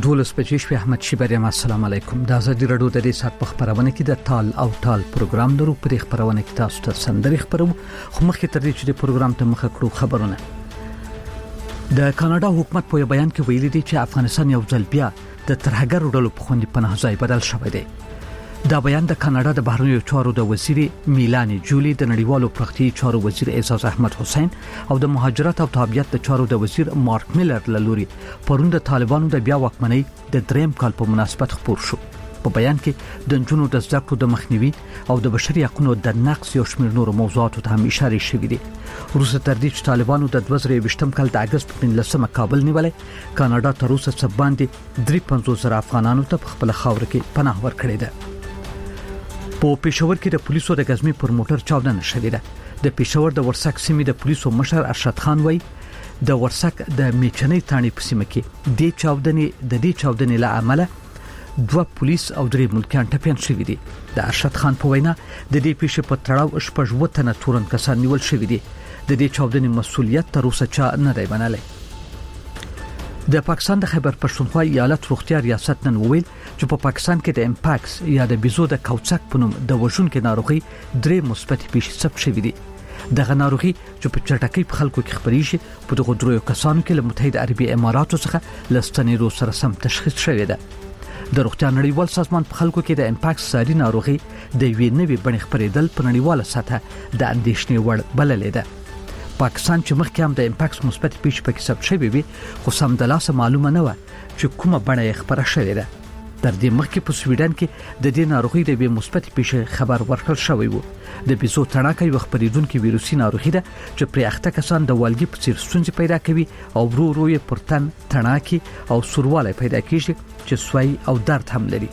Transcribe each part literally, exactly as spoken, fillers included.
دولس بجې شپې احمد شیبریم السلام علیکم. د ازادي رادیو د دې سات په خبرونه کې د تال او تال پروګرام درو په خبرونه کې تاسو ته سندري خبرو خو مخکې تر دې چې د پروګرام ته مخه کړو خبرونه. د کاناډا حکومت په بیان کې ویلي دی چې افغانستان یو ځل بیا د ترهګر ډلو په خوندې پناه ځای بدل شوی دی. دا بیان د کاناډا د بهرنیو چارو د وزیر میلانی جولی، د نړیوالو پرختي چارو وزیر اعزاز احمد حسین او د مهاجرت او تابعیت د چارو د وزیر مارک میلر لوري پرون د طالبانو د بیا واکمنۍ د دریم کال په مناسبت خبر شو. په بیان کې د جنونو د زده کړو د مخنیوي او د بشري حقوقو د نقض یو شمېر نور موضوعاتو ته هم اشاره شوې دي. روسي تر دې چې طالبانو د دوه زره یوویشتم کال د اگست په پنځلسمه کابل نیولې، کاناډا تر اوسه څه باندې درې سوه پنځوس زره افغانانو ته په خپل خاور کې پناه ورکړې ده. په پېښور کې د پولیسو د غزمې پر موټر چاودنه شوې ده. د پېښور د ورسک سیمې د پولیسو مشر ارشد خان وایي د ورسک د میچنۍ تانې په سیمه کې د چاودنې د دې چاودنې له امله دوه پولیس او درې ملکیان ټپيان شوي دي. د ارشد خان په وینا د دې پیښې په تړاو شپږ وتنه تورن کسان نیول شوي دي. د دې چاودنې مسؤلیت تر اوسه چا نه دی منلی. د پاکستان د خیبر پښتونخوا ایالت روغتیا ریاست نن وویل چې په پاکستان کې د امپاکس یا د بيزو د کوڅک په نوم د وژونکو ناروغي درې مثبت پیښې ثبت شوې دي. دغه ناروغي چې په چټکۍ په خلکو کې خبريږي په دغه درو کسانو کې له متحده عربي اماراتو څخه لستنیرو سره سم تشخیص شوی ده. د روغتیا نړیوال سازمان په خلکو کې د امپاکس ساري ناروغي د وی نوې بڼې خبرېدل په نړیواله سطحه د اندېښنې وړ بللې ده. پاکستان چې مخکې هم د امپاکس مثبت پیښې پکې ثبت شوی وي، خو سم د لاسه معلومه نه و چې کومه بڼه یې خبره شوې ده. تر دې مخکې په سویډن کې د دې ناروغي د وی مثبت پیښې خبر ورکړل شوی وو. د بيزو تڼاکه یو خبرېدونکو ویروسي ناروغي ده چې پرې اخته کسان د والګي په څیر ستونزې پیدا کوي او ورو ورو یې پر تن تڼاکي او سوروالی پیدا کیږي چې سوی او درد هم لري.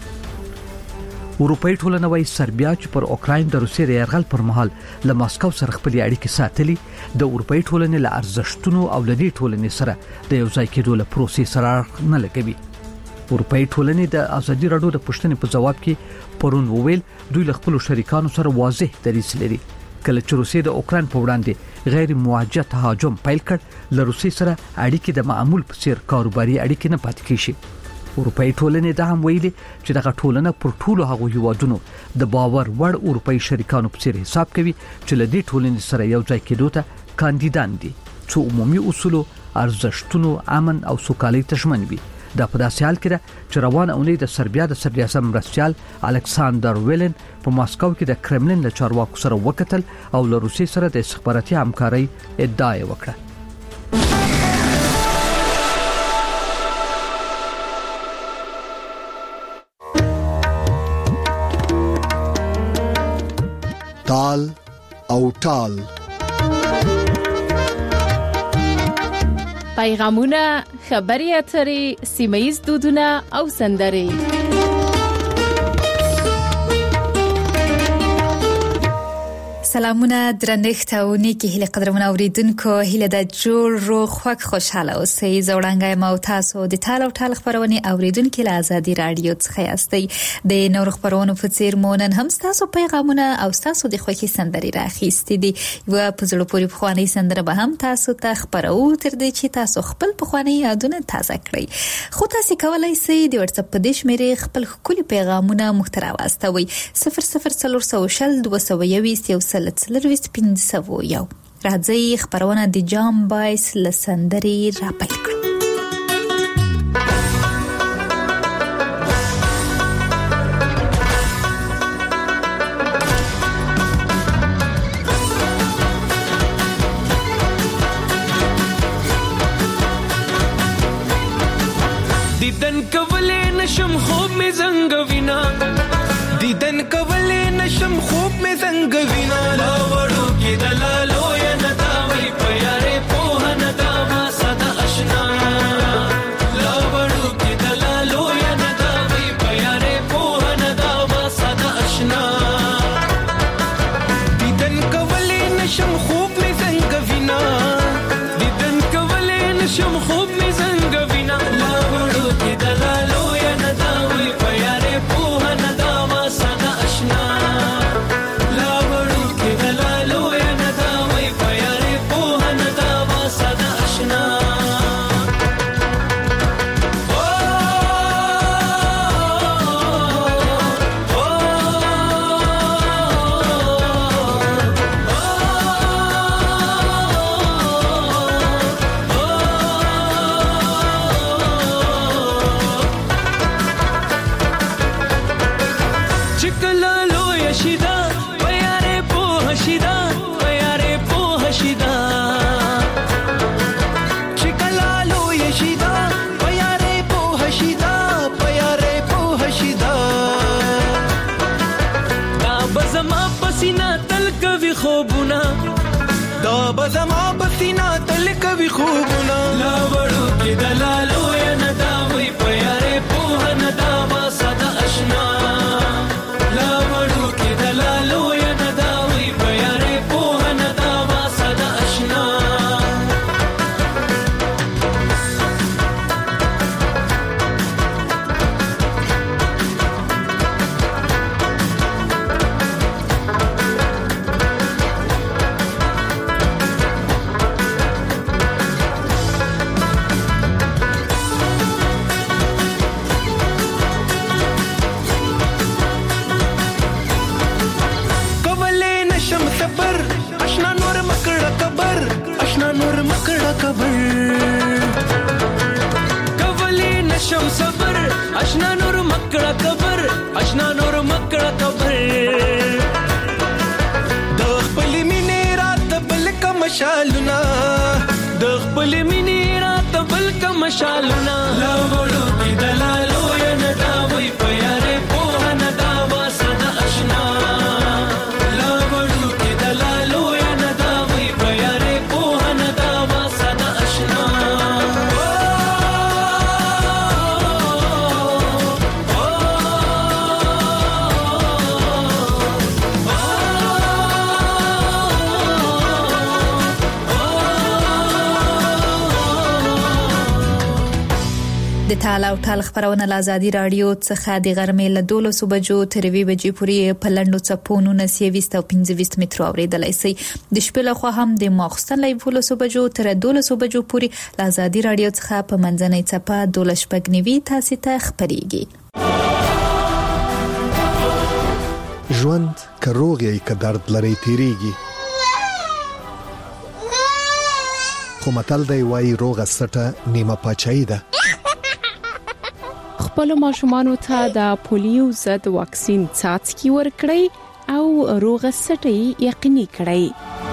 اروپאי ټولنه وايي سربیا چې پر اوکراین د روسي یرغل پر مهال له ماسکو سره خپل اړیکې ساتلي، د اروپאי ټولنې له ارزښتونو او لدی ټولنې سره د یو ځای کېدو له پروسې سره نه لګوي. اروپאי ټولنې د ازادي رادیو د پښتنې په جواب کې پرون وویل دوی له خپل شریکانو سره واضح دریځ لري. کله چې روسي د اوکراین په وړاندې غیر موجه تهاجم پیل کړ، له روسي سره اړیکې د معمول په څیر کاروباري اړیکې نه پاتې کیږي. اروپאי ټولنې دا هم ویلي چې دغه ټولنه پر ټولو هغو هیوادونو د باور وړ اروپאי شریکانو په څیر حساب کوي چې له دې ټولنې سره یو ځای کېدو ته کاندیدان دي چې عمومي اصولو، ارزښتونو، امن او سوکالۍ ته ژمن وي. دا په داسې حال کې ده چې روانه اونۍ د سربیا د صدراعظم مرستیال الکساندر ویلن په ماسکو کې د کرملین له چارواکو سره وکتل او له روسي سره د استخباراتي همکارۍ ادعا وکړه. تال او تال پیغامونه، خبري اترې، سیمایي دودونه او سندري. سلامونه درنښت او نیکی هیله قدرمن اوریدونکو، هیله د جوړ روغ خوښ خوشاله اوسئ. زوړنګای مو تاسو د تال او تال خبرونه اوریدونکو له ازادي رادیو څخه یاستئ. د نور خبرونو په څیر مونن هم تاسو پیغامونه او تاسو د خوښي سندري راخېستې دي. یو په زړه پورې خواني سندره به هم تاسو ته خبرو تر دې چې تاسو خپل خواني یادونه تازه کړئ. خو تاسو کولای شئ د واتس اپ په دې شمیرې خپل خولي پیغامونه محتوا واستوي صفر صفر څلور سو شل دوه سو یو لڅلرويست پنځه یو. راځي خبرونه د جام بایس لسندري را پیل کړو. دیدن کولې نشم خوب می زنګوینا، دیدن کولې نشم خوب می زنګوینا. لا وړو کې دلالو یا ندا وای پیاره په ندا ما صدا آشنا. لا وړو کې دلالو یا ندا وای پیاره په ندا ما صدا آشنا. دیدن کولې نشم خوب می زنګوینا، دیدن کولې نشم خوب می زنګوینا. لا وړو کې دلالو یا ندا وای خوبونه دا بزما بسینا تل کوي خوبونه لا وړو کې دلالو یا ندا وي پیاره په ندا وا صدا آشنا لا وړو کې دلالو یا ندا وي پیاره په ندا وا صدا آشنا اشنا نور مکړه قبر اشنا نور مکړه قبر د خپل مینې رات بل کا مشالونه د خپل مینې رات بل کا مشالونه لا وړو کې دلالو یا ندا وي پیاره په ندا وا صدا آشنا لا وړو کې دلالو یا ندا وي پیاره په ندا وا صدا آشنا د تال او ټال خبرونه له آزادي رادیو څخه د غرمې له دولسو بجو تر یوې بجې پورې په لنډو څپونو نسیويست او پنځه مترو اوریدلای شئ د شپې له خوا هم د ماخستن له دولسو بجو تر دولسو بجو پورې له آزادي رادیو څخه په منځنۍ څپه دولس شپږ تاسو ته خبريږي ژوند کروغي ک درد لري تیریږي خو متل دی وای روغه سټه نیمه پچای ده خپل ماشومان ته د پولیو ضد واکسین څاڅکي ورکړئ او روغه سټي یقیني کړئ.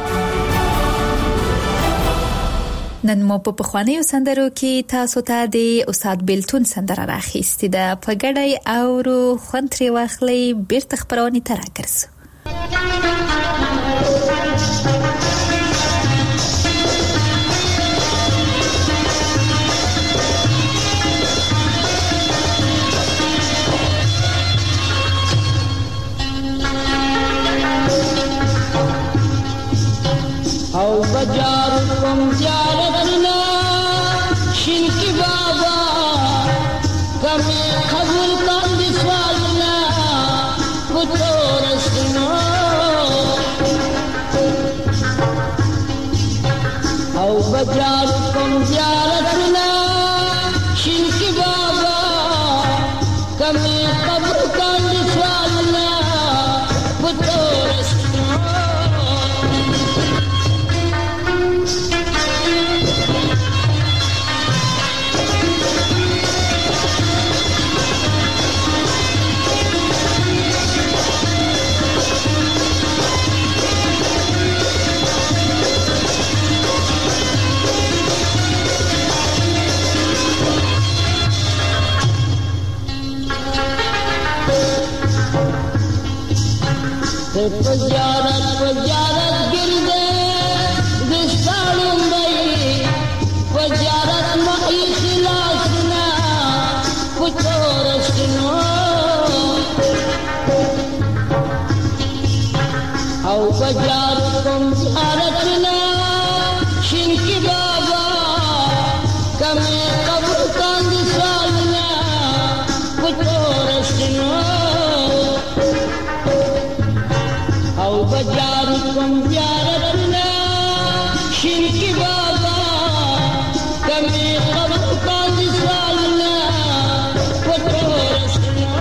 نن مو په پخوانیو سندرو کې تاسو ته د استاد بیلتون سندره راخېستې ده په ګډای او رو خونتري واخلي بیرته خبرونه تر راکرسو. او بجار کم زیارتنا شنکی بابا کمی قبول کن سوالنا پتورستنا او بجار کم زیارتنا شنکی بابا کمی قبول کن سوالنا پتورستنا Pajarat pajarat girde distalum bai pajarat mai khilasna putorasno au pajarat kum aratna shinki baba kame qabr kan distalna putorasno بجار کم زیارتنا شنکی بابا کمی قبر کاندی سالنا پتورسنا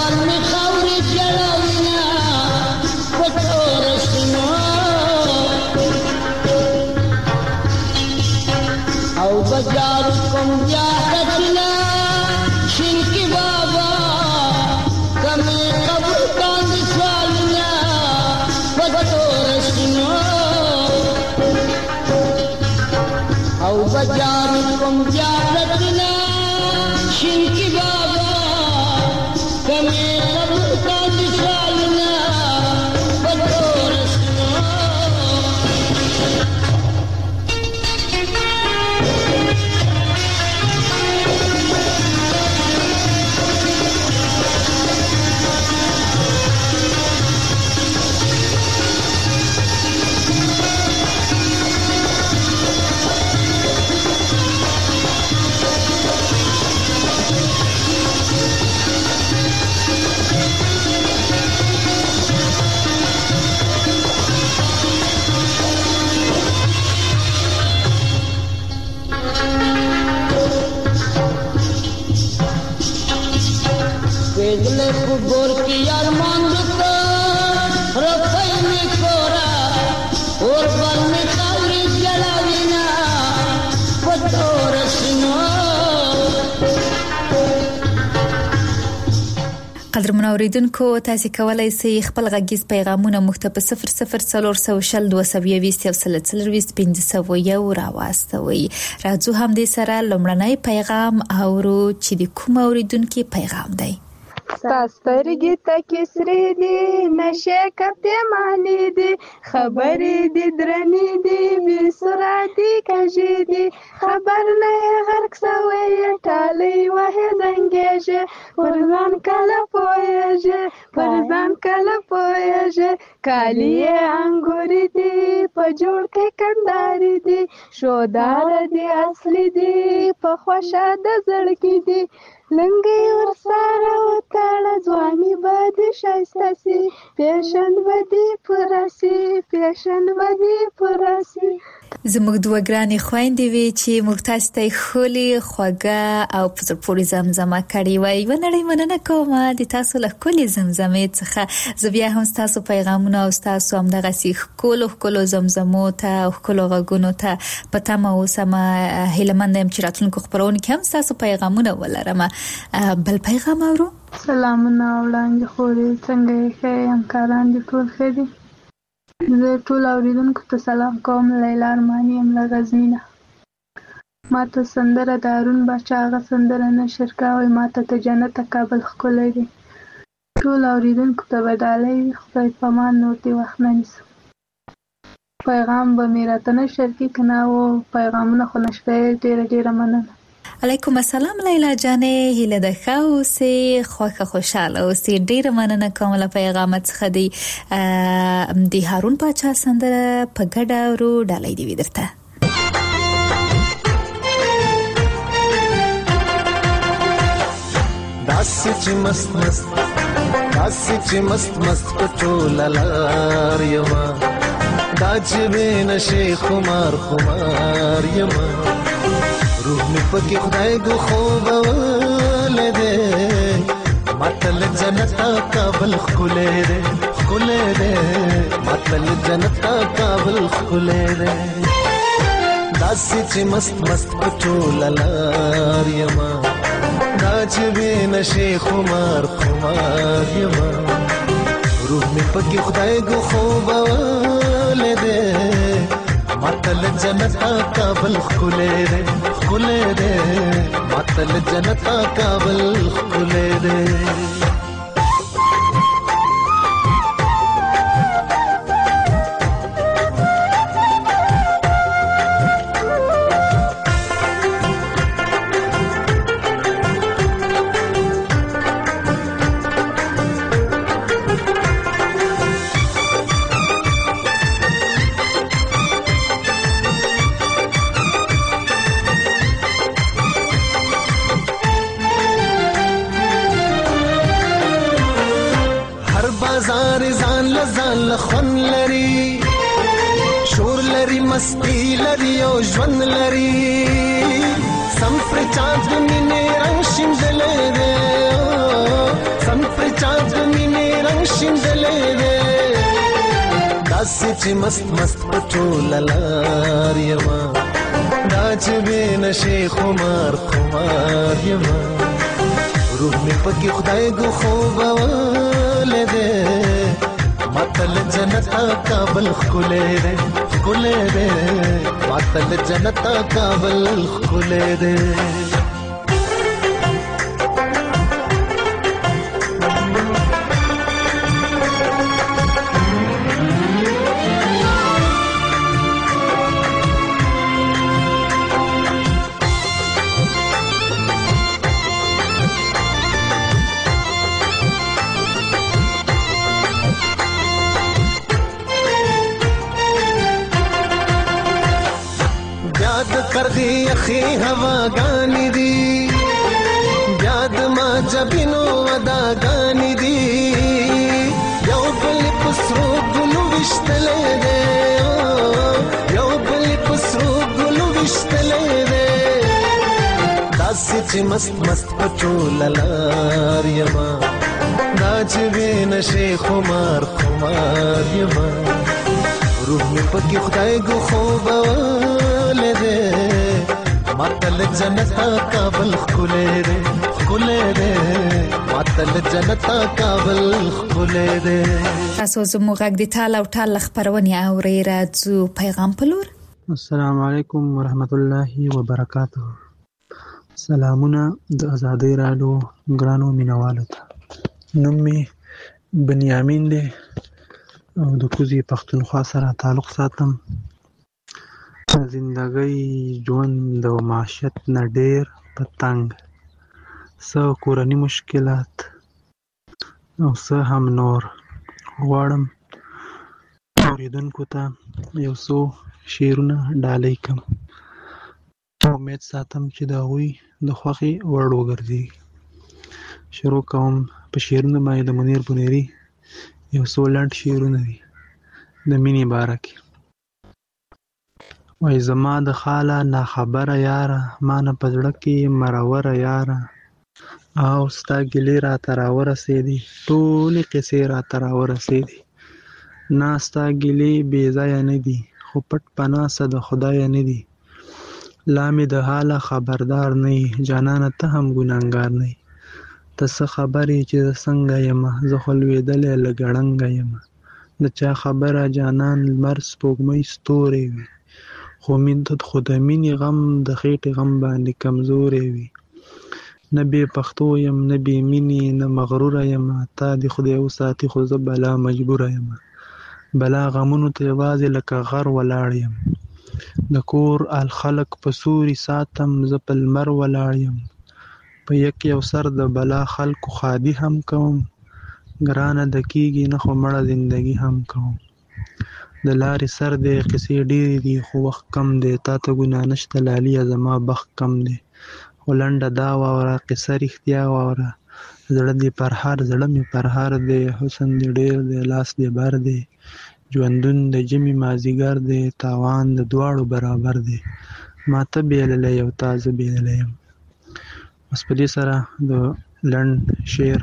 برمی خوری جلوینا پتورسنو او بجارو کم جارتنا شنکی بابا کمی قبر کاند سوالنا پتورسنو او بجارو کم جارتنا شنکی بابا کمی قبر کاند سوالنا پتورسنو Vedle kubor ki arman dukta rakhai me kora aur ban me khavri jalavina patorasno قدر منوریدونکو تاسو کولای شئ خپل غږیز پیغامونه مختب صفر صفر څلور سو شل دوه سو یويست او سلسله ويست پنځه سو یو راوستوي راځو هم دې سره لمړنۍ پیغام اورو چې د کوم اوریدونکو پیغام دی ستاسرګي تکي سری دي نشه کته مانی دي خبرې دي درنې دي بي سراتي کجې دي خبر نه غرق سوي ټالي وه زنګېږي پرځان کله پويږي پرځان کله پويږي کالي انګوري دي په جوړ کې کنداري دي شودار دي اصلي دي په خوشا د زړګي دي لنګي ور سره وتاړه ځواني باد شایسته سي پیشن ودی پراسي پیشن ودی پراسي زموږ دوه ګرانې خويندې وی چې موږ تاسو ته خولي خوګه او پوري زمزمه کړی وای و نړۍ مننه کوم د تاسو له کلی زمزمې څخه زبیا هم تاسو پیغامونه او تاسو هم دغه سیخ کولو کولو زمزمو ته او کولو غږونو ته پته مو سم هیلمندم چې راتلونکو خبرونه کوم تاسو پیغامونه ولرم بل پیغام اورو سلامونه وړاندې خوري څنګه ښه همکاران دي ټول ښه دي زه ټول اوریدونکو ته سلام کوم لیلا ارمانی ام له غزنینا ما ته سندره دارون بچا هغه سندره نشر کاوي ما ته جنت کابل ښکلی دی ټول اوریدونکو ته بدالۍ خدای پامان نور دی وخت نه نیسم پیغام به مې راته نشر کړي که نه و پیغامونه خو نشته ډېره ډېره مننه علیکم السلام لیلا جانې هیله ده ښه اوسې خوښه خوشاله اوسې ډېره مننه کوم له پیغامت څخه دی د هارون پاچا سندره په ګډه ورو ډالۍ دی درته داسې چې مست مست داسې چې مست مست پټول لار یما دا چې بنشي خمار خمار یما روح می پکې خدای دو خوب ولده ماتل جنت کابل خله ده خله ده ماتل جنت کابل خله ده داسې چې مست مست پټول لار یما ناچ به نشي خمار خمار یما روح می پکې خدای دو خوب ولده ماتل جنت کابل خله ده خله ده ماتل جنت کابل خله ده مستی لري او ژوند لري سم پر چا د مینې رنگ شیندلې ده سم پر چا شیندلې دې داسې چې مست مست پټول لار یما دا چې به نشي خمار خمار یما روح می پکې خدای ګو خوب ولې دې ماتل جنت کابل خلې دې خلې دې ماتل جنت کابل خلې دې کردی اخی ہوا گانی دی یاد ما جبینو ودا گانی دی یو بل پسرو گلو وشتلے دے یو بل پسرو گلو وشتلے دے داسی چی مست مست پچو للار یما ناچ بین شیخ خمار خمار یما روح میں پکی خدای گو خوب ولې دې ماتل جنت کابل خلې دې خلې دې ماتل جنت کابل خلې دې تاسو زموږ غږ د ټال او ټال خبرونه اوري راځو پیغام پلور السلام علیکم ورحمت الله وبرکاته سلامونه د آزادۍ رادیو ګرانو مینوالو ته نوم می بنیامین دی او د کوزي پښتونخوا سره تعلق ساتم زندګۍ ژوند د معاشت نه ډېر په تنګ څه کورني مشکلات او څه هم نور غواړم اورېدونکو ته یو څو شعرونه ډالۍ کړم امید ساتم چې د هغوی د خوښې وړ وګرځي شروع کوم په شعرونه باندې د منیر بنيري یو څو لنډ شعرونه دي د مینې باره کې وای زما د خاله ناخبره یاره ما نه په زړه کې مروره یاره او ستا ګیلې راته راورسېدې ټولې قصې راته راورسېدې نه ستا ګیلې بې ځایه نه دي خو پټ پناسه د خدایه نه دي لا مې د حاله خبردار نه یې جانانه ته هم ګناهګار نه یې ته څه خبرې چې زه څنګه یمه زه خو لوېدلی له ګړنګه یمه د چا خبره جانان لمر سپوږمۍ ستورې وي خو خو د مینې غم د خېټې غم باندې کمزورې وي نه بې پښتو یم نه بې مینې نه مغروره یمه تا دې خدای وساتي خو زه بلا مجبوره یمه بلا غمونو ته یوازې لکه غر ولاړ یم د کور الخلق په سوري ساتم زه په لمر ولاړ یم په یک یو سر د بلا خلکو خادي هم کوم ګرانه د کېږي نه خو مړه زندګي هم کوم د لارې سر دی قصې ډېرې دي خو وخت کم دی تا ته ګناه نشته لالیه زما بخت کم دی خو لنډه دا واوره قصه رښتیا واوره زړه دې پرهار زړه مې پرهار دی حسن دې ډېر دی لاس دې بر دی ژوندون د ژمي مازدیګر دی تاوان د دواړو برابر دی ما ته بیللی او تا زه بیللی یم بس په دې سره د لنډ شعر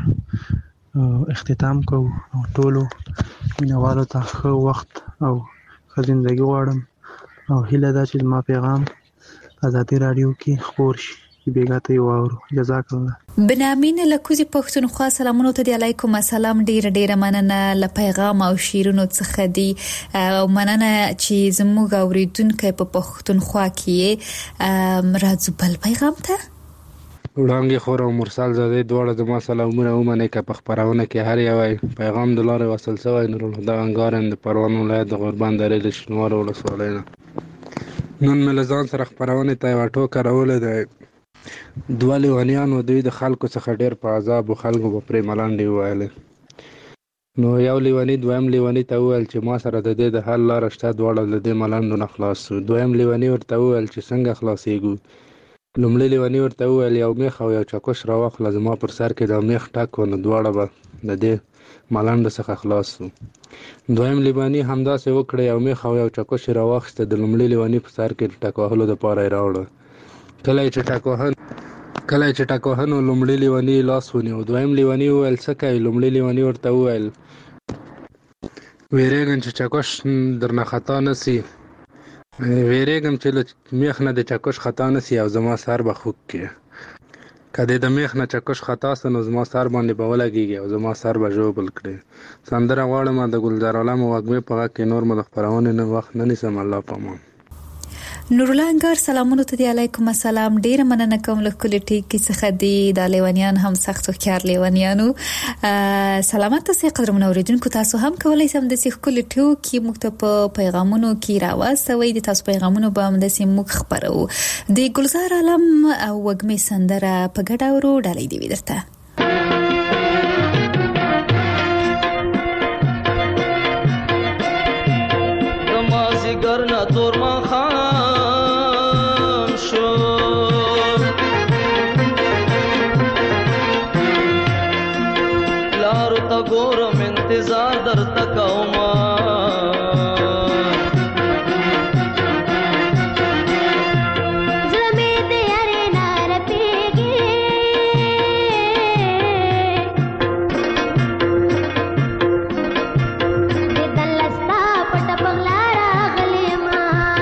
اختتام کوو او ټولو مینوالو ته ښه وخت او ښه زندګي غواړم او هیله ده چې زما پیغام آزادۍ راډیو کې خپور شي چې بېګا ته یې واورو جزاک الله بنیامین له کوزي پښتونخوا سلامونه ته دی علیکم السلام ډیر ډیر مننه له پیغام او شیرونو څخه دی او مننه چې زموږ اوریدونکو په پښتونخوا کې راځو بل پیغام ته وړانګې خور او مرسل زاده دواړه زما سلامونه ومنئ که په خپرونه کې هر یو پیغام د لارې وصل شوی نورالهدی انګار د پروان ولایت د غوربند درې د شینوارو ولسوالۍ نه نن مې له ځان سره خپرونې ته یوه ټوکه راوړې ده دوه لیونیانو دوی د خلکو څخه ډېر په عذابو خلکو به پرې ملنډې وویلې نو یو لیوني دویم لیوني ته وویل چې ما سره د دې د حل لاره شته دواړه له دې ملنډو نه خلاص شو دویم لیوني ورته وویل چې څنګه خلاصېږو لومړی لیوني ورته وویل یو میخ او یو چکش راواخله زما پر سر کې د میخ ټک و نو دواړه به د دې ملنډو څخه خلاص شو دویم لیوني همداسې وکړه یو میخ او یو چکش یې راواخیسته د لومړي لیوني په سر کې ټک وهلو دپاره یې راوړه کله یې چې ټک وهل کله چې ټکوهنو لومړي لیوني لاس ونیو. دویم لیوني وویل څه کوې؟ لومړي لیوني ورته وویل ویرېږم چې چکش درنه خطا نه سي ویرېږم چې له میخ نه د چکش خطا نه سي او زما سر به خوږ کړي. که دې د میخ نه چکش خطا سه نو زما سر باندې به ولګېږي او زما سر به ژوبل کړي. سندره غواړم د ګلزار عالم وږمې په غږ کې نور مو د خپرونې نه وخت نه نیسم. الله پامان. نورالله انګار سلامونه ته دی. علیکم السلام. ډیره مننه کوم له کلی ټیک څخه دی د لیونیان هم سخت خيار لیونیانو. سلامت سي قدرمن اوریدونکو تاسو هم کولای سم د سیخ کلی ټیو کې مکتب پیغامونو کې راوستوي د تاسو پیغامونو به هم د سیم مخ خبرو د ګلزار عالم او وږمې سندره په ګډا ورو ډالې دی ودرته. نمازي ګرنا تور ما ګورم انتظار در تکوما زمې دې اره نار پیږي دې دلستا پټ بغلا راغلې ما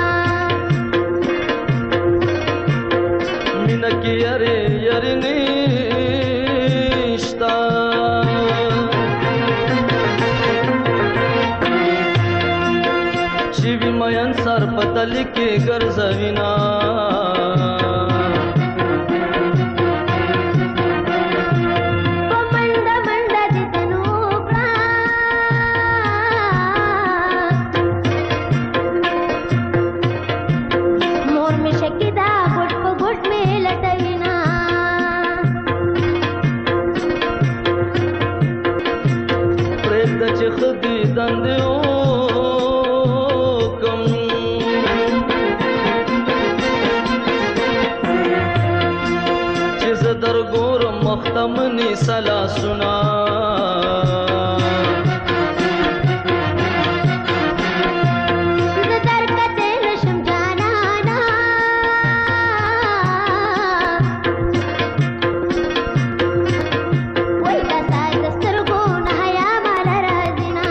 مینا کې اره یاره نشتا مین سر پتل کې ګرځوینا پمنډ منډ دې تنو کا مور می شکیدا ګټ په ګټ می لټوینا پرېږ چې خدي دندو در ګورم مختمنی سلا سنا در کته نشم جانانا وای تاسو دسترګو نه حیا مال راځینا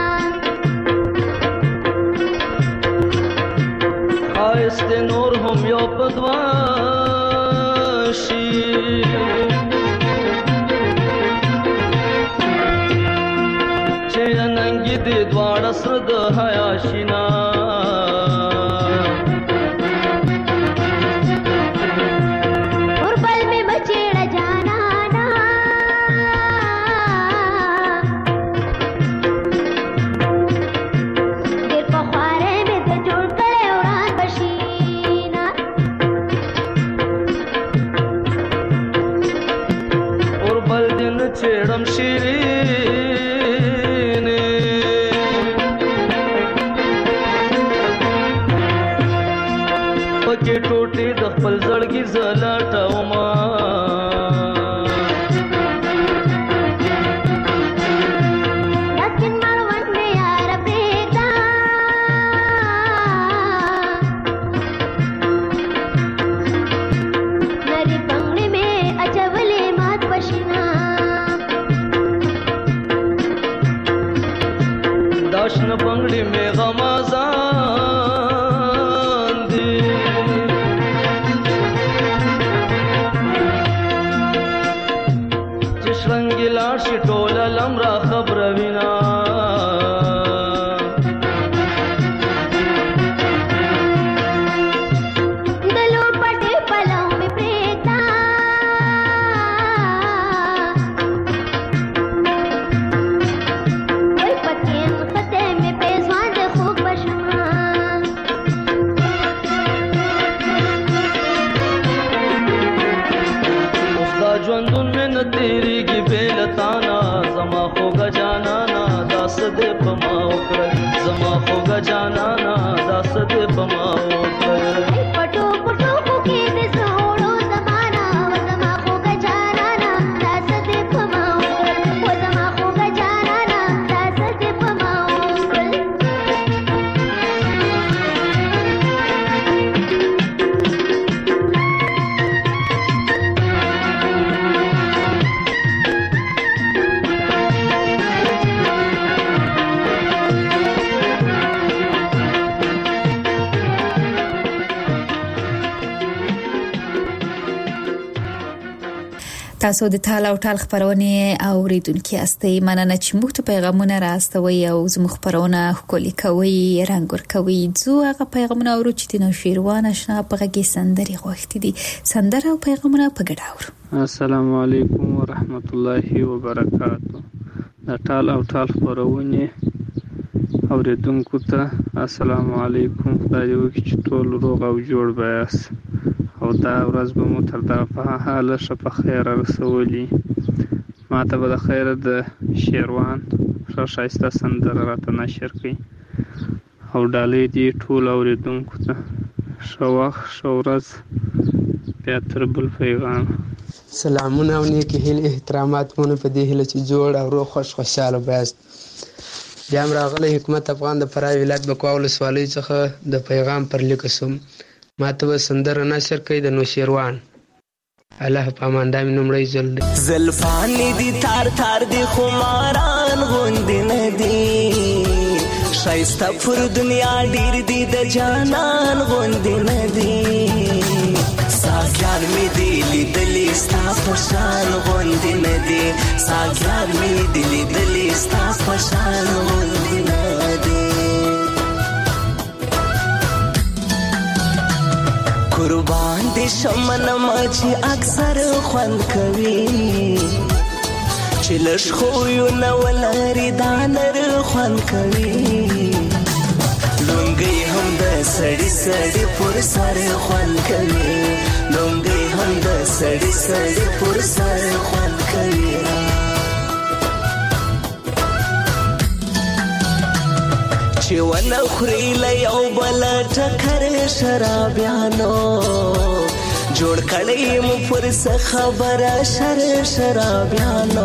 خاص نور هم یو پدوا چې ننګي دې دواړه سره د حیا شینا وربل می بچیړه جانانا ډېر په خواره مې ته جوړ کړې وران بشینا وربل دین چېړم شیرین پکې ټوټې د خپل زړګي زلاټوما لکن مړوند مې یار پرېږده نری پنګړې مې اچولې مات پشینا داشن پنګړې مې غمازان دي چې شرنګي لاړ شي ټوله لمرا خبره وینا دلو پټې پلو مې پرېږده وای پکې نخته مې پیزوان د خوب بشما دا ژوندون مې نه تېرېږي بې له تانا زما خوږه جانانا دا څه دې په ما وکړل زما خوږه جانانا دا څه دې په ما وکړل پټو پټو کې دې سوړو زمانہ زما خوږه جانانا دا څه دې په ما وکړل و زما خوږه جانانا دا څه دې په ما وکړل تاسو د تال او ټال خبرونه اوریدونکو یاستئ. مننه چې موږ ته پیغامونه راستوي او زموږ خبرونه خولي کوي رنگ ور کوي. زه هغه پیغامونه اورو چې د نوشیروان آشنا په غږی سندري غوښتي دي. سندره او پیغامونه په ګډه اورو. السلام علیکم ورحمت الله وبرکاتہ. د ټال او ټال خبرونه اوریدونکو ته السلام علیکم. خدای دې وکړي چې ټول روغ او جوړ بیاست او دا ورځ به مو تر دا په حاله ښه په خیر رسولي. ما ته به د خیره د شیروان ښه ښایسته سندره راته نشر کړي او ډالۍ دې ټول اورېدونکو ته. ښه وخت ښه ورځ بیا تر بل پیغام. سلامونه او نیکې هیلې احترامات مونږ په دې هیله چې جوړ او روغ خوش خوشحاله بیاست. بیا هم راغلی حکمت افغان د فراه ولایت بکوا ولسوالۍ څخه د پیغام پر لیکه سوم. ما ته به سندره نشر کوي د نوشیروان. الله په امان. دا مې لومړی ځل دی. زلفانې دي تار تار دي خماران غوندې نه دي. ښایسته پر دنیا ډېر دي د جانان غوندې نه دي. ساقیان مې دي لیدلي ستا په شان غوندې نه دي. ساقیان مې دي لیدلي ستا په شان غوندې نه دي. قربان دې شمنم چې اکثر خوند کوي. چې لږ خویونه ولري دا نر خوند کوي. لونګۍ هم د سړي سړي پر سر خوند کوي. لونګۍ هم د سړي سړي پر سر خوند کوي. چې ونه خوري له یو بل ټکر شرابیانو. جوړ کړی مو پر څه خبره شر شرابیانو.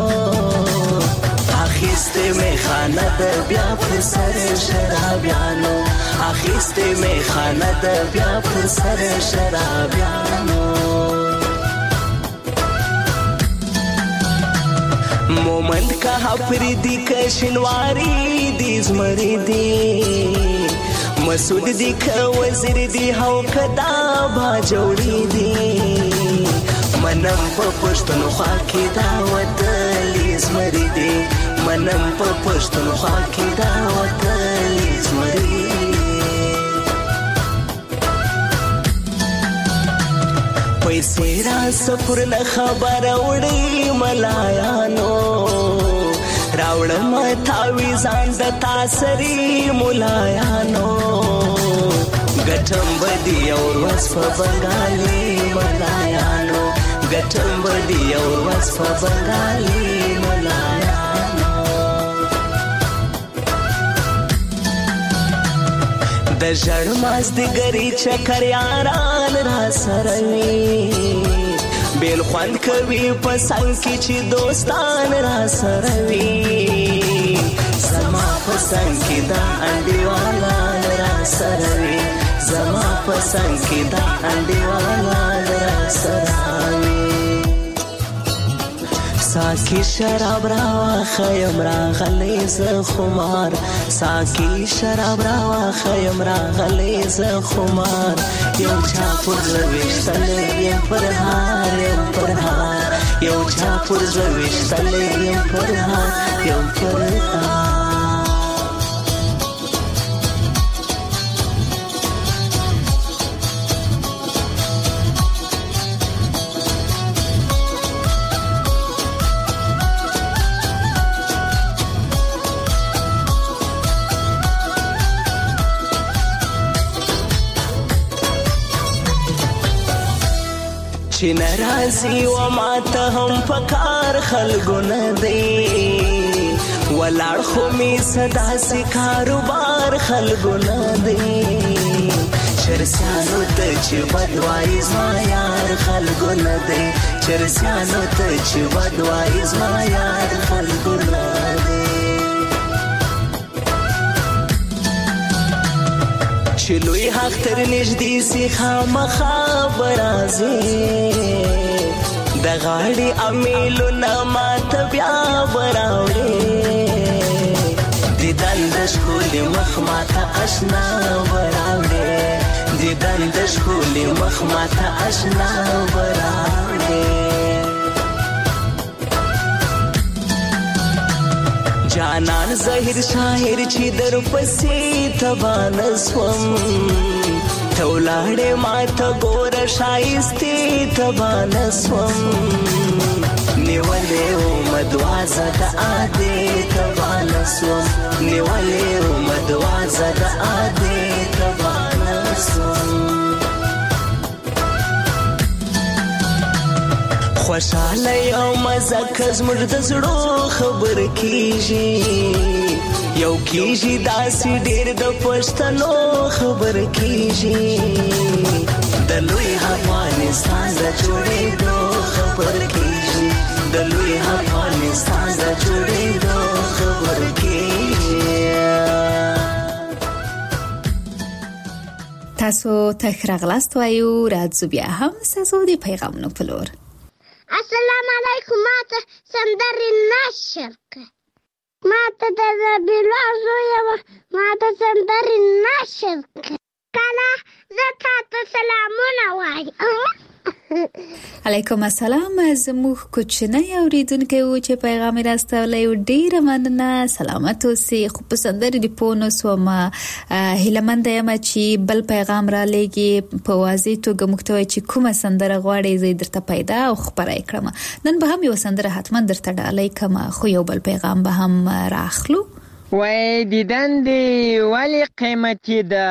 اخیستې مې خانه د بیا پر سر شرابیانو. اخیستې مې خانه د بیا پر سر شرابیانو. مومند کا حفری که شنواری دی زمری دی. مسعود دی که وزیر دی هاو کدا با جوړی دی. منم په پښتونخوا کې دا وطن زمری دی. منم په پښتونخوا کې دا وطن زمری دی. پیسې را سفر نه خبر وړي ملایانو. راوړم تاویزان د تاسري ملایانو. ګټم بدی او ورځ په بنګالي ملایانو. ګټم بدی او ورځ په بنګالي ملایانو. د ژړ مازدیګري چکر یاران را سره وي. بیل خوند کوي په څنګ کې چې دوستان را سره وي. زما په څنګ کې دا انډیوالان را سره وي. زما په څنګ کې دا انډیوالان را سره وي. ساقی شراب را خیم را غلی ز خمار. ساقی شراب را خیم را غلی ز خمار. یو چا پر زویشتل یم پر هار یم پر هار. یو چا پر زویشتل یم پر هار یم پر هار. چې ناراضي و ماته هم پکار خلګو نه دی. ولاړ خو می صدا سي کاروبار خلګو نه دی. چرسیانو ته چې بدوای زما یار خلګو نه دی. چرسیانو ته چې بدوای زما یار خلګو نه دی. چې لوی حق تر نږدې سي خامخا برازي. د غاړې امیلونه ماته بیا براوړې. دیدن د ښکلي مخ ماته اشنا براوړې. دیدن د ښکلي مخ ماته اشنا براوړې. جانان زهیر شاعر چې در پسې تبان سوم تولاړې ما ته ګور شایستې تبان سوم نیولې او مدوازه د اده تبان سوم نیولې او مدوازه د اده تبان سوم خوشاله یو مزه کز مرد زړو خبر کیږي یو کیږي داسې ډېر د پښتنو خبر کیږي د لوی افغانستان د جوړېدو خبر کیږي د لوی افغانستان د جوړېدو خبر کیږي. تاسو ته راغلاست وایو راځو بیا هم تاسو د پیغامونو په لور. السلام علیکم. ماته سندرې نشر کړه ماته د ربیلا زویه وه ماته سندرې نشر کړه کله زه تاته سلامونه وایم. علیکم السلام. زموږ کوچنی اوریدونکی و چې پیغام یې راستولی و ډېره مننه سلامت اوسئ. خو په سندرې د پوه نه سومه هیلهمنده یم چې بل پیغام رالیږي په واضح توګه موږ ته وایي چې کومه سندره غواړئ زه یې درته پیدا او خپره یې کړم. نن به هم یوه سندره حتما درته ډالۍ کړمه خو یو بل پیغام به هم راخلو. وای دیدن دې ولې قیمتي ده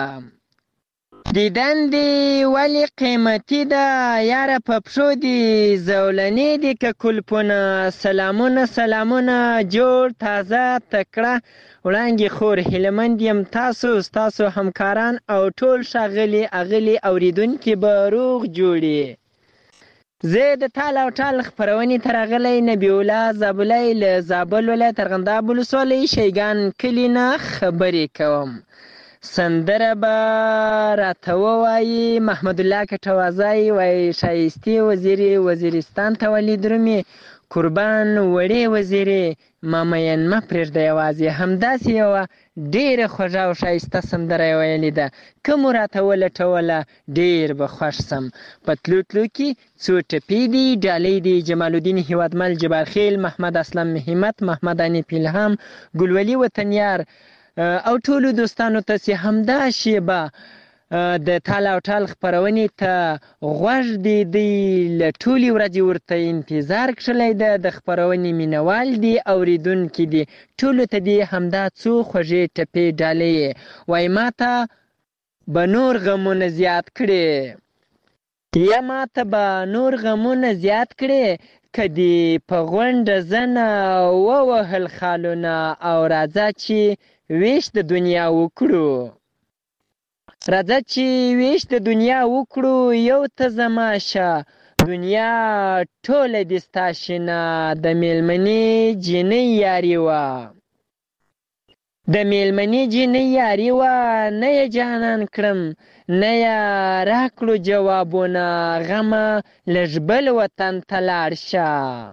دیدن دې ولې قیمتي ده یاره په پښو دې زولنې دي که کلپونه سلامونه سلامونه جوړ تازه تکړه وړانګې خور هیلهمند یم تاسو ستاسو همکاران او ټول ښاغلي اغلي اوریدونکي به روغ جوړي. زه د تال او ټال خپرونې ته راغلی نبی الله زابلی له زابل ولایت ارغنداب ولسوالۍ شیګان کلي نه خبرې کوم. سندره به راته ووایي محمد الله کټوازی وایي شایستې وزیرې وزیرستان ته ولي درومې قربان وړې وزیرې مامین مه پرېږده یوازې همداسې یوه ډېره خوږه او ښایسته سندره یې ویلې ده که مو راته ولټوله ډېر به خوښ سم. په تلو تلو کې څو ټپې دي ډالۍ دي جمال الدین هیوادمل جبارخیل محمد اسلم همت محمد انیف الهام ګلولي وطنیار او ټولو دوستانو ته چې همدا شیبه د تال او ټال خپرونې ته غوږ دی دی له ټولې ورځې ورته انتظار کښلی ده د خپرونې مینوال دي اوریدونکي دي ټولو ته دې همدا څو خوږې ټپې ډالۍ وایي ما ته به نور غمونه زیات کړې یا ما ته به نور غمونه زیات کړې که دې په غونډه زنه ووهل خالونه او راځه چې ویش د دنیا وکړو راځه چې ویش د دنیا وکړو یو ته زما شه دنیا ټوله دې ستا شینه د میلمنې جینۍ یاري وه د میلمنې جینۍ یاري وه نه یې جانان کړم نه یې راکړو جوابونه غمه لږ بل وطن ته لاړ شه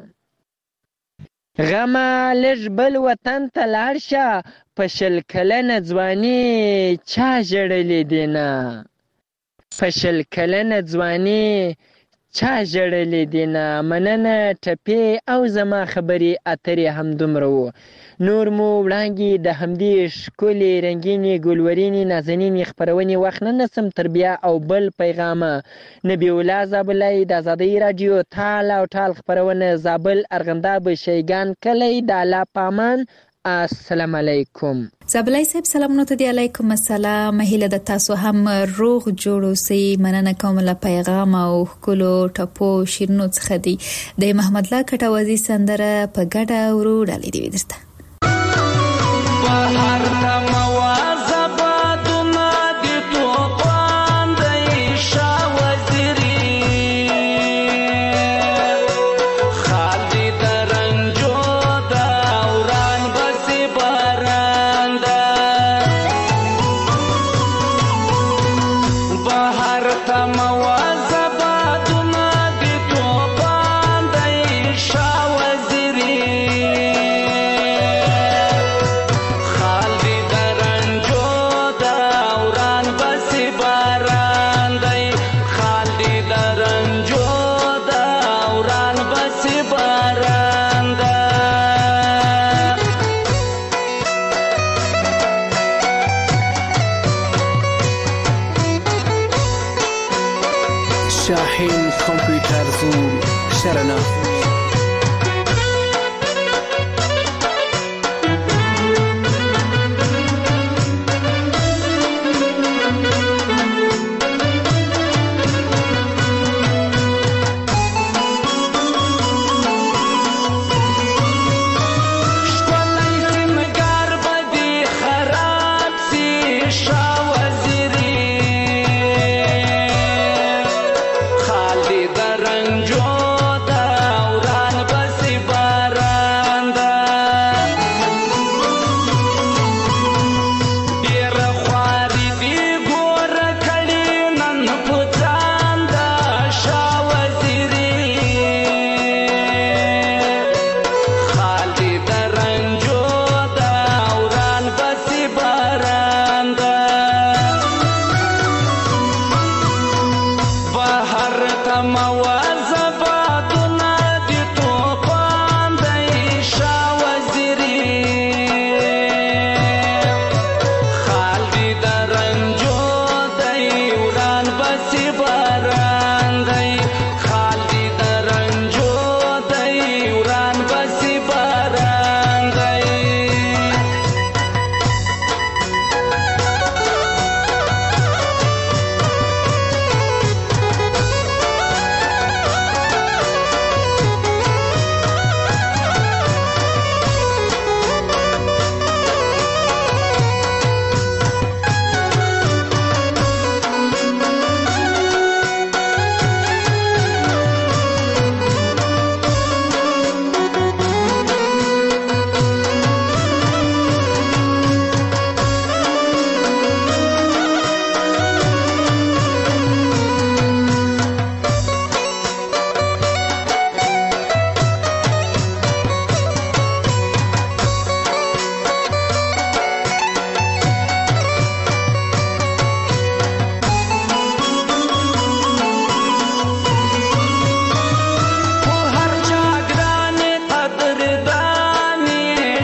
غمه لږ بل وطن ته لاړ شه په شل کلنه ځواني چا ژړلې دي نه په شل کلنه ځواني چا ژړلې دي نه مننه ټپې او زما خبرې اترې همدومره وو نور مو وړاندې د همدې ښکلې رنګینې ګلورینې نازنینې خپرونې وخت نه نسم تر بیا او بل پیغامه نبی الله زابلی د ازادۍ راډیو تال او ټال خپرونه زابل ارغنداب شیګان کلی د الله پامان السلام علیکم. زابلی صاحب سلامونه ته دی. علیکم السلام. هیله د تاسو هم روغ جوړ اوسئ. مننه کوم له پیغام او ښکلو ټپو شیرینو څخه دی. د محمد الله کټوازی سندره په ګډه ورو ډالۍ دی درته. بهر ته موازه بادونه دي توپان دی شاه وزیري خال دې د رنجو ده وران بسې باران ده بهر ته موازه بادونه دي توپان دی شاه وزیري خال دې د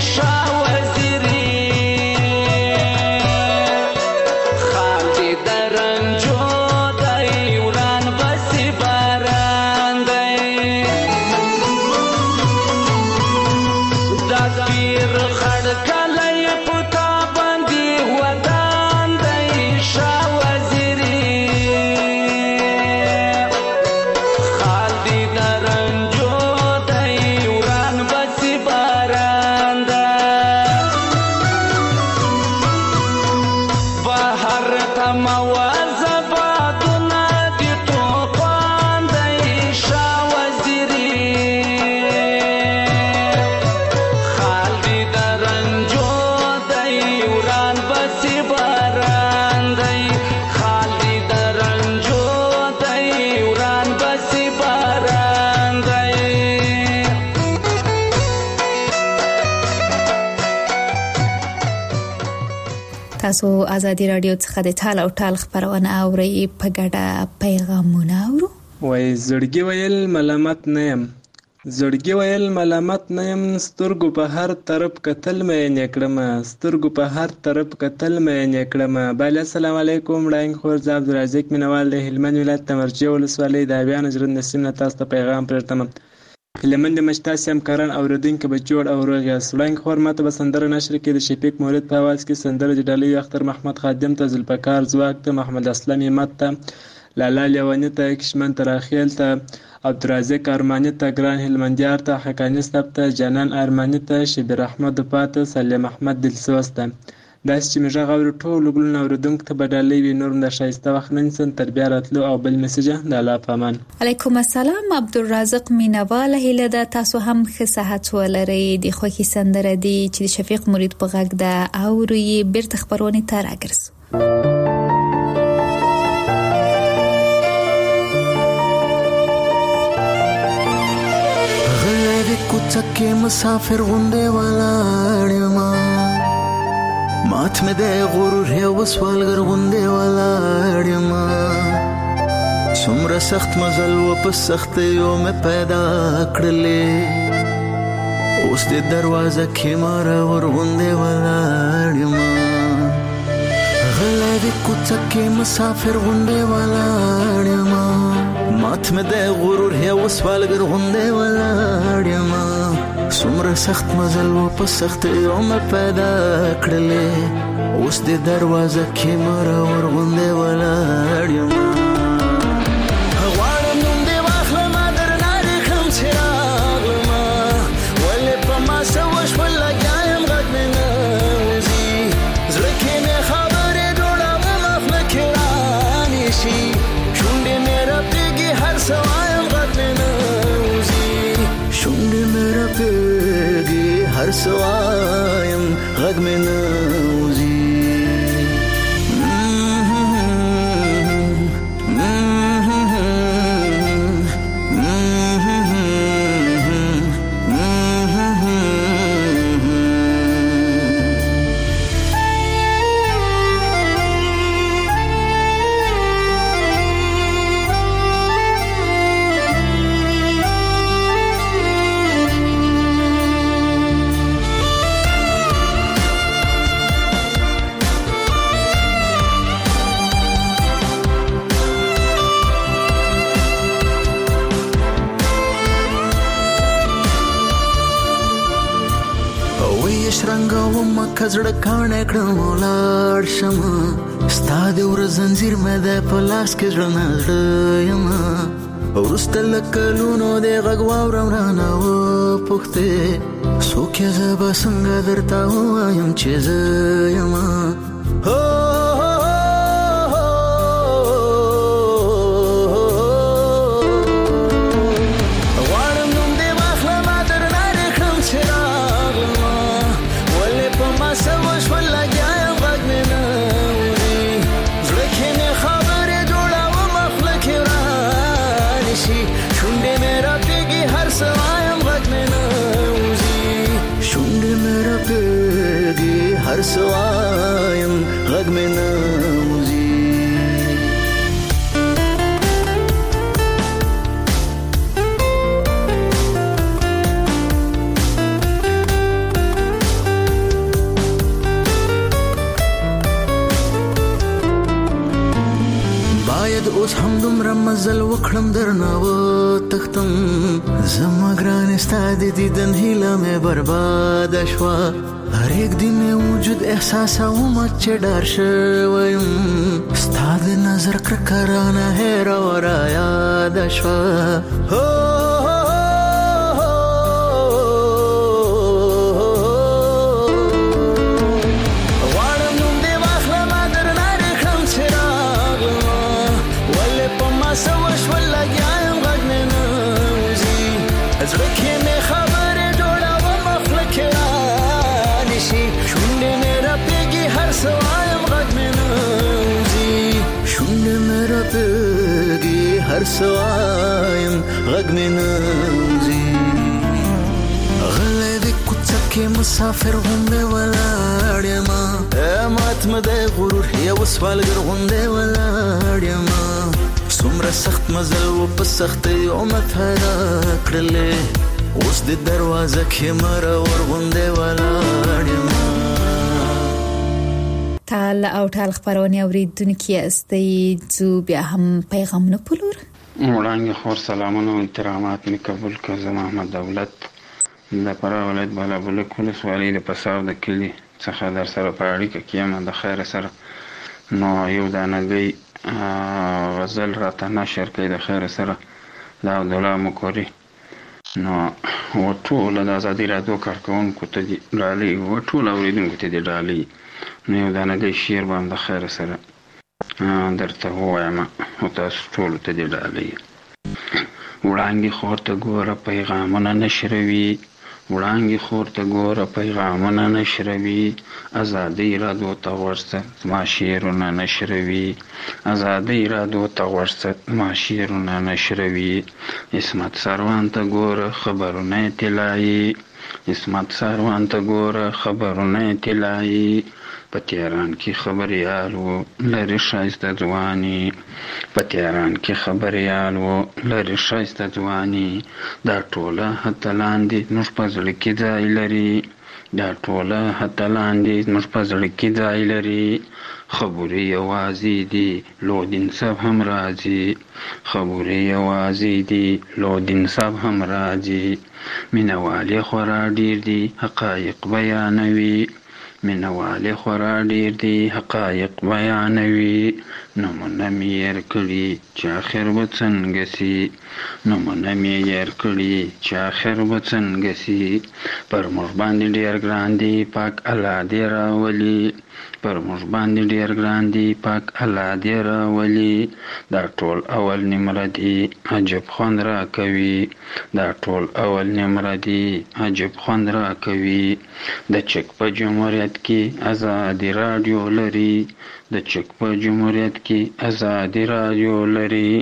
تاسو ازادي رادیو څخه د ټال او ټال خبرونه اورئ په ګډه پیغامونه اورو. وای زړګي ویل ملامت نه يم، زړګي ویل ملامت نه يم، سترګو په هر طرف کتل مې نکړم، سترګو په هر طرف کتل مې نکړم. بل السلام علیکم ډاینګ خور ز عبدالرزاق مینوال د هلمند ولایت تمرجه ولسوالۍ د بیان جرن نسیم نه تاسو ته پیغام پرتم. هلمند مشتاس همکاران اوریدونکو به جوړ او روغ یاست. ډاینګ خور ماته به سندره نشر کې د شفیق مولد په आवाज کې سندره د ډالۍ اختر محمد خادم ته ذوالفقار زواک ته محمد اسلام یمت ته لالا لیوانی ته کشمن تراخیل ته عبدالرزاق ارمانی ته ګران هلمندیار ته حقانی صاحب ته جنان ارمانی ته شبیر احمد پاته سلیم احمد دلسوز ته داس چې مجا غوړ ټول ګلونه اوریدونکو ته بدلې وی نور د شایسته وخت نن سن تربیه راتلو او بل میسج د الله پامان. علیکم السلام عبدالرزاق مینوال هله د تاسو هم ښه صحت ولرئ. د خوخي سندره دی چې شفیق مرید په غږ د اوري بیرته خبرونه ته راګرځو. غیر کوڅه مسافر غونډه ولاړ ما مات مې د غرور یو وسوالګر غوندې ولاړ ما څومره سخت مزل و په سختیو مې پیدا کړلې اوس د دروازه کې ماره ور غوندې ولاړ ما غلی د کوڅه کې مسافر غوندې ولاړ ما مات مې د غرور یو وسوالګر غوندې ولاړ ما څومره سخت مزل و په سختیو مې پیدا کړلې اوس د دروازه کې ماره ور غوندې ولاړ یم. غواړم نوم دې واخلم درنه دې کړم چې راغلمه ولې په ما څه وشول لګیا یم غږ مې نه وځي زړه کې مې خبرې جوړوم خوله کې رانیسي شونډې مې رپېږي هر څه وایم غږ مې نه وځي شونډې مې رپېږي هر څه وایم غږ مې نه وځي. کزړه کانه کړم ولاړ شم ستا د ور زنجیر مې د پلاس کې ژوند زړه یم ورسته لکلونو د غږ واورم رانه و پوښتې څوک یې زه به څنګه درته ووایم چې زه یم هر سوایم غږ مې نه وځي. اوس هم دومره مزل وکړم درنه وتښتم زما ګرانې ستا د دیدن هیله مې برباده شوه هر یک دی مې وجود احساسوم چې ډار شوی یم ستا د نظر کرکه رانه هېره و رایاده شوه هر سوایم غږ مې نوځي غلی د کوڅه کې مسافر غوندې ولاړ یمه مات مه دی غرور یو سوالګر غوندې ولاړ یمه څومره سخت مزل و په سختیو متحده کړلې اوس د دروازه کې مرور غوندې ولاړ یمه تال او تال خبرونه اوریدونکو استي جو بیا هم پیغامونه پلور وړاندې خور سلامونه او احترامات می قبول کړ زما محمد دولت د فراه ولایت بالابلوک ولسوالۍ د پساو د کلي څخه در سره په اړیکه کې یم د خیر سره نو یو دانګي غزل راته نشر کړي د خیر سره د عبدالله مکوري نو ټول د ازادي رادیو کارکونکو ته دی ډالۍ او ټول اوریدونکو ته دی ډالۍ نو یو دانګي شعر باندې د خیر سره درته وایم او تاسو ټول ته دی ډالۍ وړاندې خور ته ګوره پیغامونه نشروي وړاندې خور ته ګوره پیغامونه نشروي ازادي رادیو ته ورسه ما شعرونه نشروي ازادي رادیو ته ورسه ما شعرونه نشروي اسمت سروان ته ګوره خبرونه طلایي اسمت سروان ته ګوره خبرونه طلایي په تهران کې خبريال وو لري شایسته ځواني په تهران کې خبريال وو لري شایسته ځواني دا ټوله هته لاندې نور په ځل کې ځای لري دا ټوله هته لاندې نور په ځل کې ځای لري خبري یوازې دي لودین صاحب هم راځي خبري یوازې دي لودین صاحب هم راځي مینوالي خورا ډیر دي حقایق بیانوي مینوالي خورا ډیر دي حقایق بیانوي نمونه مې یې کړي چې اخر به څنګه سي نمونه مې یې کړي چې اخر به څنګه سي پر موږ باندې ډیر ګران دي پاک الله دې راولي پر موږ باندې ډیر ګران دي پاک الله دې راولي دا ټول اول نمردي عجب خوند را کوي دا ټول اول نمردي عجب خوند را کوي د چک په جمهوریت کې ازادي رادیو لري د چک په جمهوریت کې ازادي رادیو لري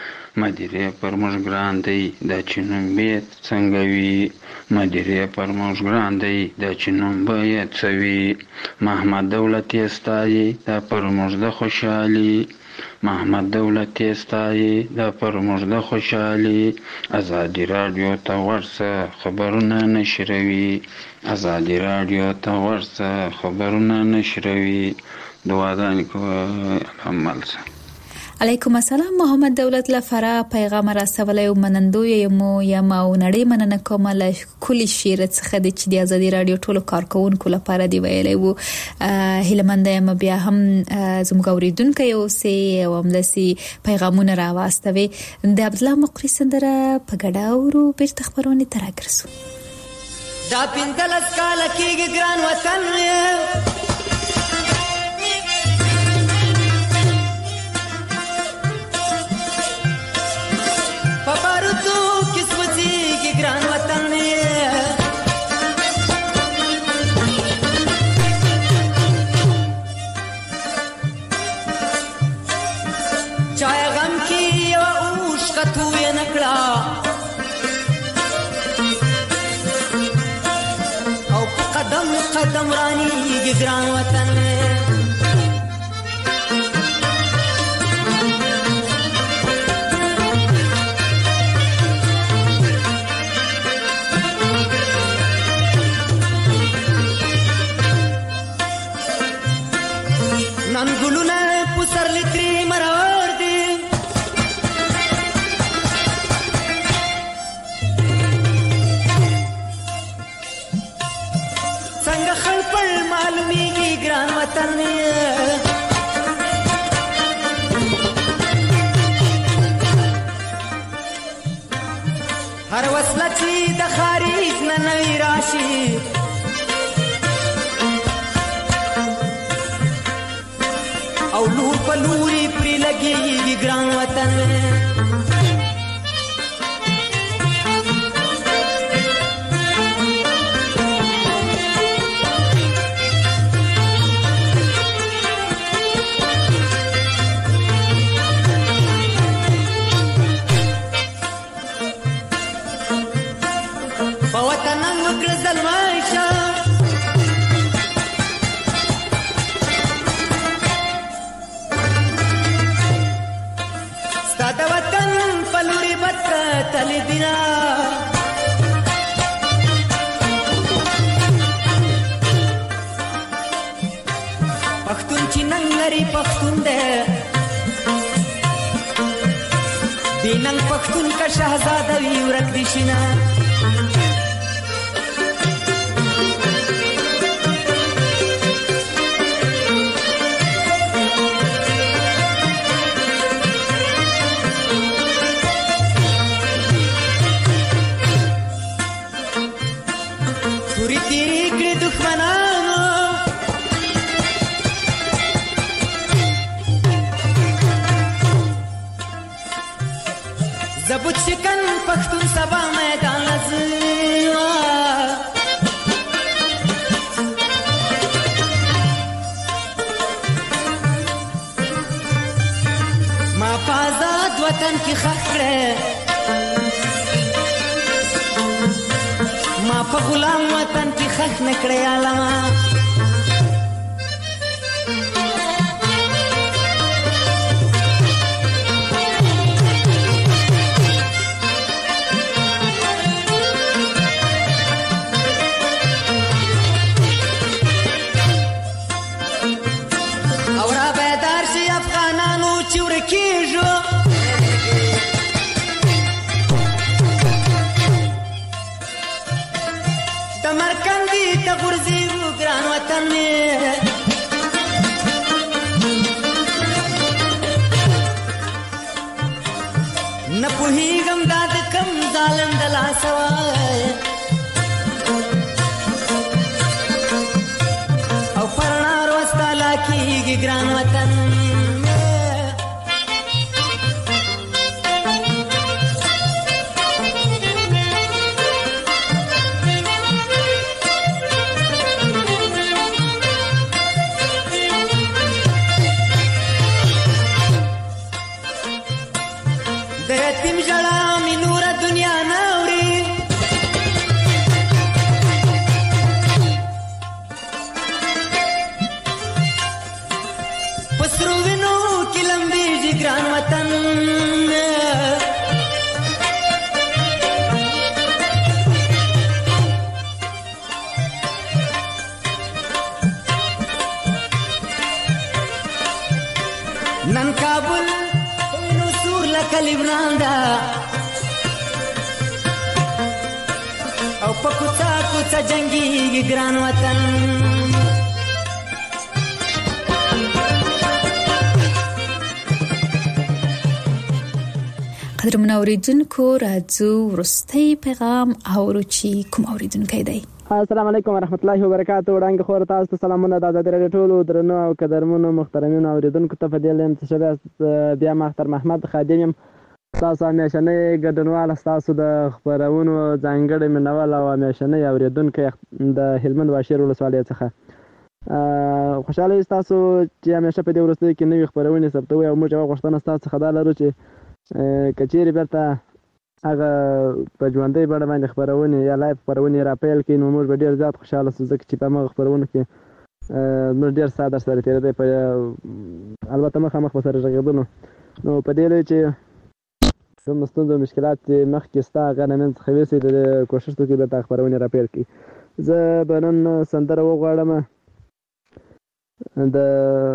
مدیره پر موږ ګران دی دا چې نوم بیت څنګه وي مدیره پر موږ ګران دی دا چې نوم بیت څه وي محمد دولت یې ستایي دا پر موږ د خوشحالي محمد دولت یې ستایي دا پر موږ د خوشحالي ازادي رادیو ته ورسه خبرونه نشروي ازادي رادیو ته ورسه خبرونه نشروي دعاګانې کوه الحمدلله علیکم السلام محمد دولت لفرا پیغام رسولای او منندو یم یم او نړۍ مننه کوم له کلی شیر څخه د چې د ازادي رادیو ټولو کارکونکو لپاره دی ویلې وو هلمنده یم بیا هم زموږ اوریدونکو یو سي او همداسي پیغامونه راوستوي د عبد الله مقری سندره په ګډاورو بیرته خبرونه تراګرسو دا پینځلس کال کېږي ګران وطن ګران وطن چای غم کی یو اوش کتو یې نکړه او قدم قدم رانی ګران وطن څنګه خړپړ معلومیږي ګران وطن هر وسله چې د خارج نه نوی راشي او لور په لوري پرې لګېږي ګران وطن په وطن وکړه زلمایشه ستا د وطن په لوري بد کتلې دینا پښتون چې ننګ لري پښتون دی دی ننګ پښتون که شهزاده وي ورک دي شینه زبوت شکن پښتون سبا میدان لزما ما په آزاد وطن کې خښ کړې ما په غلام وطن کې خښ نه کړې عالمه نه پوهیږم دا د کم ظالم د لاسه وای او پر رڼا روستا لا کېږي ګران وطن نن کابل نو سور لکه لبنان دا او په کوڅه کوڅه جنگيږي ګران وطن قدرمن اوریدونکو راځو ورستۍ پیغام اورو چې کوم اوریدونکو دی السلام علیکم ورحمت الله وبرکاتہ وړاندې خور تاسو ته سلامونه د آزادۍ راډیو ټولو درنو او قدرمنو محترمینو اوریدونکو ته په دې لیم چې بیا مختر محمد خادم یم تاسو همیشنۍ ګډونوال تاسو د خبرونو ځانګړی منول او همیشنۍ اوریدونکو د هلمند واشیر ولسوالۍ څخه خوشاله تاسو چې همیشه په دې ورستۍ کې نوې خبرونه ثبتوي او موږ غوښتنه تاسو څخه دا لرو چې کچېرې بیرته هغه په ژوندۍ بڼه باندې خبرونه یا لایف خبرونه راپیل کړي نو موږ به ډېر زیات خوشحاله شو ځکه چې په هغه خبرونو کې موږ ډېر ساده سره تېرېدی په البته مخامخ به سره غږېدلو نو په دې لوی چې کوم ستونزې او مشکلات چې مخکې شته هغه نه منځ څخه ویسي د کوشش وکړي بیرته خبرونه راپیل کړي زه به نن سندره وغواړم د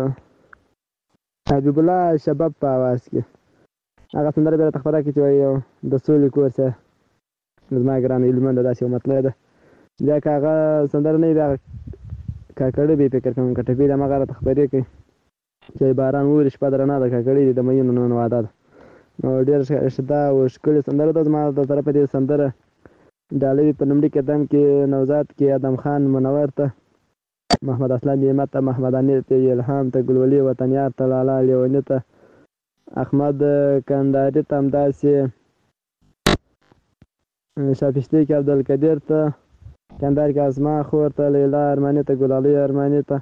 حبیب الله شباب په اواز کې هغه سندره به راته خبره کړي چې وایي د سولې کور څه زما ګرانو هلمند داسې یو مطلع ده بیا که هغه سندره نه وي بیا کاکړي به فکر کوم که ټپي د همغه راته خبرې کوي چې باران ووري شپه درنه ده کاکړي دي د میینو نن واده ده نو ډېر شته او ښکلې سندره ده زما د طرفه دې سندره ډالوي په لومړي قدم کې نوزاد کې ادم خان منور ته محمد اسلام نعمت ته محمد امیر ته الهام ته ګلولي وطنیار ته لالا لیوني ته احمد کنداري ته همداسې شاپشتي کې عبدالقدیر ته کندهار کې اسما خور ته لیلا ارماني ته ګلالۍ ارماني ته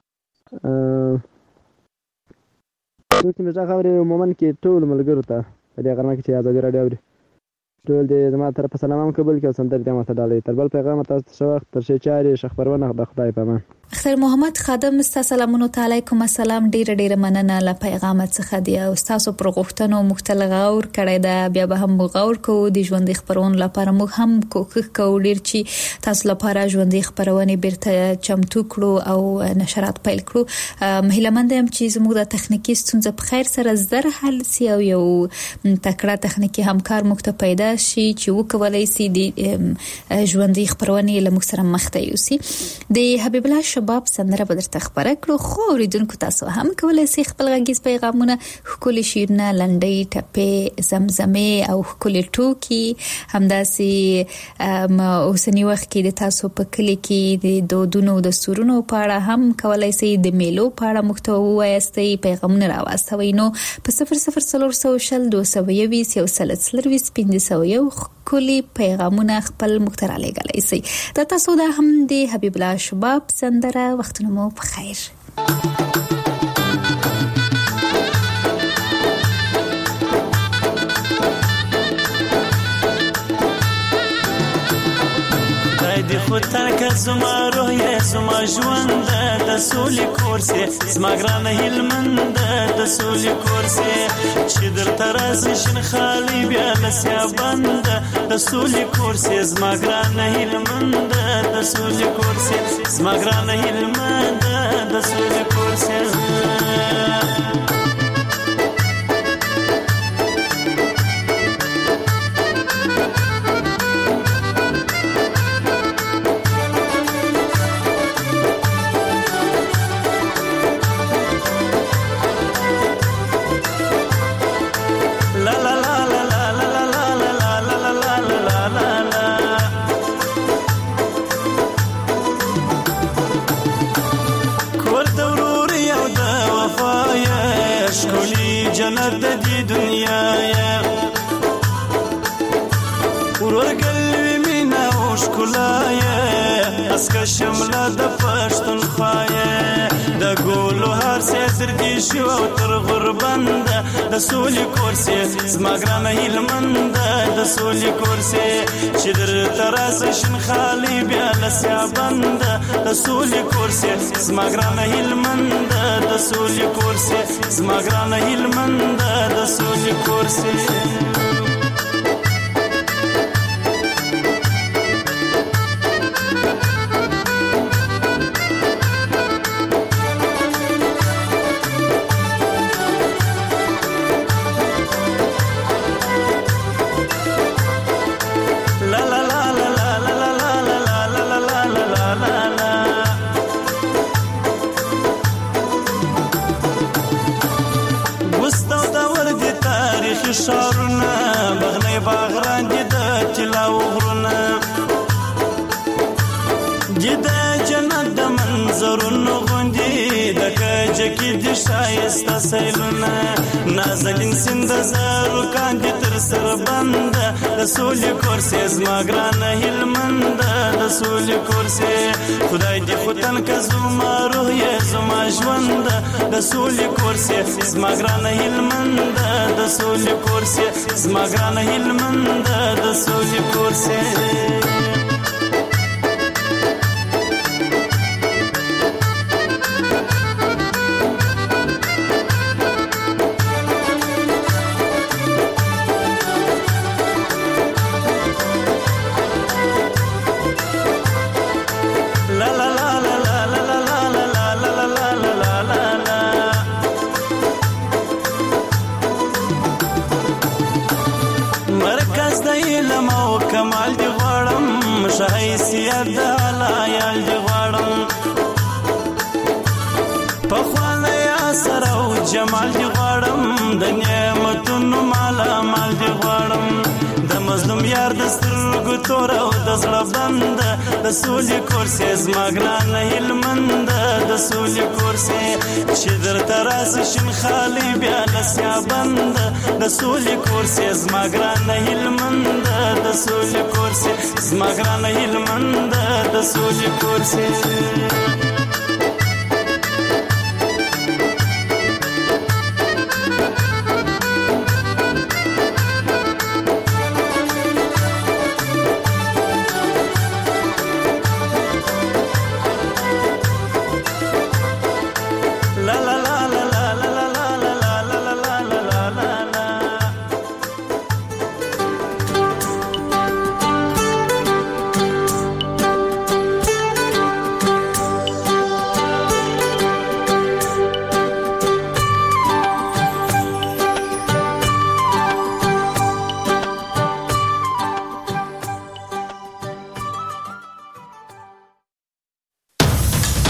څوک چې مې څه خبرې عموما کې ټول ملګرو ته په دې غرمه کې چې ازادي راډیو اوري ټول دې زما طرفه سلام هم قبول کړي او سندرې دې ماته ډالۍ تر بل پیغام تاسو ته ښه وخت تر ښې چارې ښه خپرونه د خدای په امان اختر محمد خادم ستا سلامونه علیکم السلام ډیره ډیره مننه له پیغام څخه دی او تاسو پر غوښتنو مختلف غور کړی دا بیا به هم غور کوو د ژوند خبرون لپاره موږ هم کوښښ کوو ډیر چې تاسو لپاره ژوند خبرونه بیرته چمتو کړو او نشرات پیل کړو مهله مند هم چې زموږ د تخنیکی ستونزې په خیر سره زر حل سی او یو تکړه تخنیکی همکار موږ ته پیدا شي چې وکولای شي د ژوند خبرونه لمخ سره مخ ته یوسي د حبیب الله شباب سندره به درته خبره کړو خو اوریدونکو تاسو هم کولای شئ خپل غږیز پیغامونه ښکلي شعرونه لنډۍ ټپې زمزمې او ښکلي ټوکي همداسې اوسنی وخت کې د تاسو په کلی کې د دودونو د دستورونو په اړه هم کولای شئ د میلو په اړه محتوا وایستئ پیغامونه راواستوئ نو په صفر صفر څلور سوه شل دوه سوه یویشت یو سل څلرویشت پنځه سوه یو ښکلي پیغامونه خپل موږ ته رالیږلی شئ دا تاسو دا هم د حبیب الله شباب سندره وختونه مو په خیر د خطر که زما روح زما ژوند د سولې کورسې زما ګرانه هلمند د سولې کورسې چې درته راځي شین خالي بیا لسیا بند د سولې کورسې زما ګرانه هلمند د سولې کورسې زما ګرانه هلمند د سولې کورسې جنت دی دنیا یا ورور قلبي مینا او ښکلا یا اسکه شمله د پښتون خوایا د ګولو هر څه تر دې شو تر غربند د سولې کورسې زما ګرانه هلمند د سولې کورسې چې در تراس شین خالي بیا لسیا بند د سولې کورسې زما ګرانه هلمند د سولې کورسې زما ګرانه هلمند د سولې کورسې شارونه بغنی باغران دي د طلا وغرونه دي د جنت د منظرونو غوندي د کجه کې د شایسته سیلونه نازلین سیند زارو کاندي تر سر بند د سولې کورسې زما ګرانه هلمند د سولې کورسې خدای دې خدان که زما روح یې زما ژوند د سولې کورسې زما ګرانه هلمند د سولې کورسې زما ګرانه هلمند د سولې کورسې پخواله یا سره او جمال دی غواړم د نعمتونو مالا مال دی غواړم د مظلوم یار د سترګو تور او د زړه بند د سولې کورسې زما ګرانه هلمند د سولې کورسې چې درته راسي شین خالي بیا لسیا بند د سولې کورسې زما ګرانه هلمند د سولې کورسې زما ګرانه هلمند د سولې کورسې